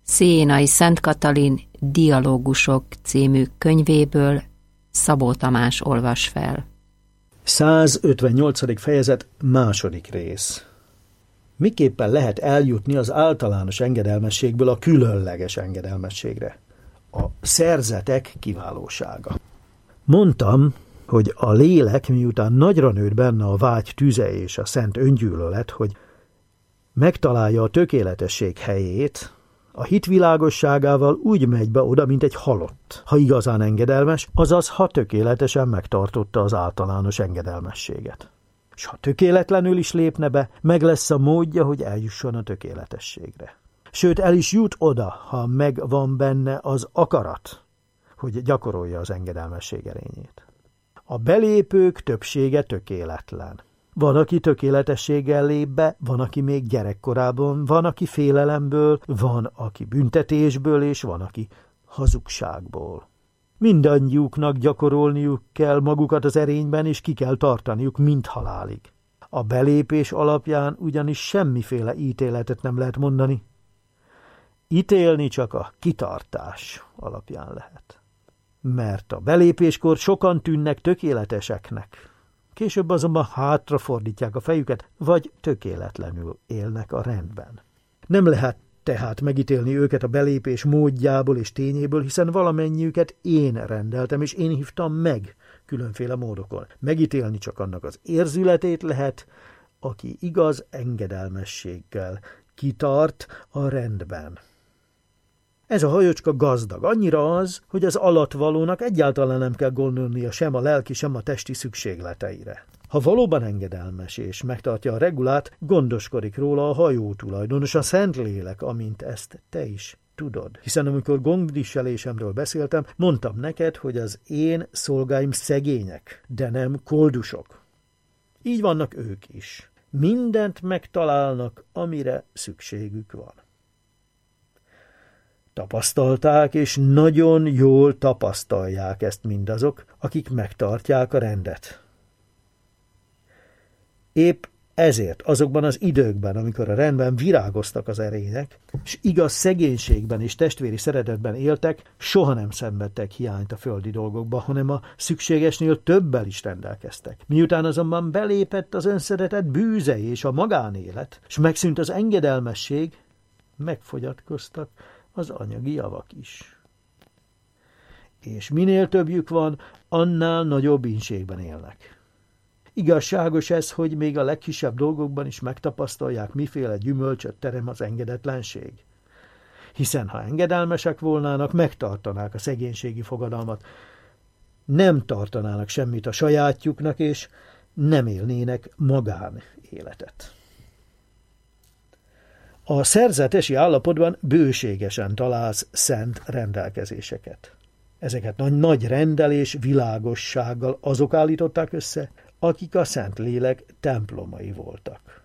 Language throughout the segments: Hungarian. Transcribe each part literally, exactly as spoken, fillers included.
Sziénai Szent Katalin Dialógusok című könyvéből Szabó Tamás olvas fel. százötvennyolcadik fejezet, második rész. Miképpen lehet eljutni az általános engedelmességből a különleges engedelmességre? A szerzetek kiválósága. Mondtam, hogy a lélek, miután nagyra nőtt benne a vágy tüze és a szent öngyűlölet, hogy megtalálja a tökéletesség helyét, a hit világosságával úgy megy be oda, mint egy halott, ha igazán engedelmes, azaz ha tökéletesen megtartotta az általános engedelmességet. És ha tökéletlenül is lépne be, meg lesz a módja, hogy eljusson a tökéletességre. Sőt, el is jut oda, ha megvan benne az akarat, hogy gyakorolja az engedelmesség erényét. A belépők többsége tökéletlen. Van, aki tökéletességgel lép be, van, aki még gyerekkorában, van, aki félelemből, van, aki büntetésből, és van, aki hazugságból. Mindannyiuknak gyakorolniuk kell magukat az erényben, és ki kell tartaniuk mind halálig. A belépés alapján ugyanis semmiféle ítéletet nem lehet mondani. Ítélni csak a kitartás alapján lehet. Mert a belépéskor sokan tűnnek tökéleteseknek. Később azonban hátrafordítják a fejüket, vagy tökéletlenül élnek a rendben. Nem lehet tehát megítélni őket a belépés módjából és tényéből, hiszen valamennyiüket én rendeltem, és én hívtam meg különféle módokon. Megítélni csak annak az érzületét lehet, aki igaz engedelmességgel kitart a rendben. Ez a hajócska gazdag, annyira az, hogy az alattvalónak egyáltalán nem kell gondolnia sem a lelki, sem a testi szükségleteire. Ha valóban engedelmes és megtartja a regulát, gondoskodik róla a hajó tulajdonos, a Szentlélek, amint ezt te is tudod. Hiszen amikor gondviselésemről beszéltem, mondtam neked, hogy az én szolgáim szegények, de nem koldusok. Így vannak ők is. Mindent megtalálnak, amire szükségük van. Tapasztalták, és nagyon jól tapasztalják ezt mindazok, akik megtartják a rendet. Épp ezért azokban az időkben, amikor a rendben virágoztak az erények, és igaz szegénységben és testvéri szeretetben éltek, soha nem szenvedtek hiányt a földi dolgokba, hanem a szükségesnél többel is rendelkeztek. Miután azonban belépett az önszeretet bűze és a magánélet, és megszűnt az engedelmesség, megfogyatkoztak az anyagi javak is. És minél többjük van, annál nagyobb ínségben élnek. Igazságos ez, hogy még a legkisebb dolgokban is megtapasztalják, miféle gyümölcsöt terem az engedetlenség. Hiszen ha engedelmesek volnának, megtartanák a szegénységi fogadalmat, nem tartanának semmit a sajátjuknak, és nem élnének magánéletet. A szerzetesi állapotban bőségesen találsz szent rendelkezéseket. Ezeket nagy, nagy rendelés világossággal azok állították össze, akik a Szentlélek templomai voltak.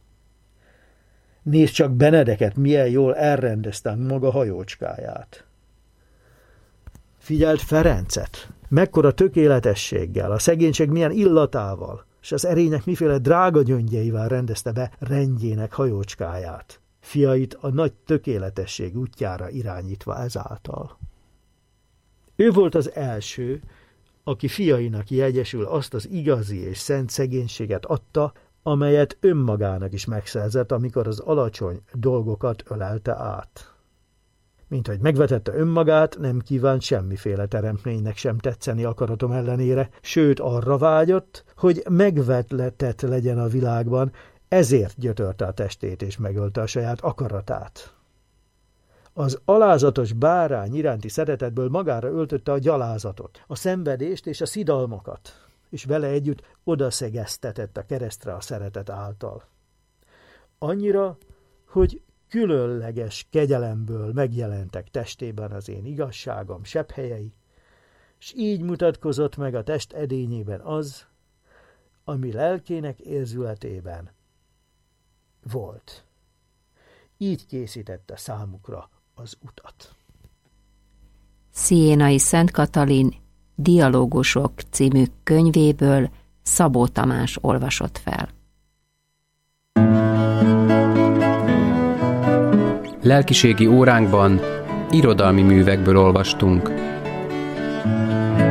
Nézd csak Benedeket, milyen jól elrendezte maga hajócskáját. Figyeld Ferencet, mekkora tökéletességgel, a szegénység milyen illatával, és az erények miféle drága gyöngyeivel rendezte be rendjének hajócskáját, fiait a nagy tökéletesség útjára irányítva ezáltal. Ő volt az első, aki fiainak jegyesül azt az igazi és szent szegénységet adta, amelyet önmagának is megszerzett, amikor az alacsony dolgokat ölelte át. Mint hogy megvetette önmagát, nem kívánt semmiféle teremtménynek sem tetszeni akaratom ellenére, sőt arra vágyott, hogy megvetletett legyen a világban, ezért gyötörte a testét és megölte a saját akaratát. Az alázatos bárány iránti szeretetből magára öltötte a gyalázatot, a szenvedést és a szidalmakat, és vele együtt odaszegeztetett a keresztre a szeretet által. Annyira, hogy különleges kegyelemből megjelentek testében az én igazságom sebhelyei, s így mutatkozott meg a test edényében az, ami lelkének érzületében volt. Így készítette számukra az utat. Sziénai Szent Katalin Dialógusok című könyvéből Szabó Tamás olvasott fel. Lelkiségi óránkban irodalmi művekből olvastunk.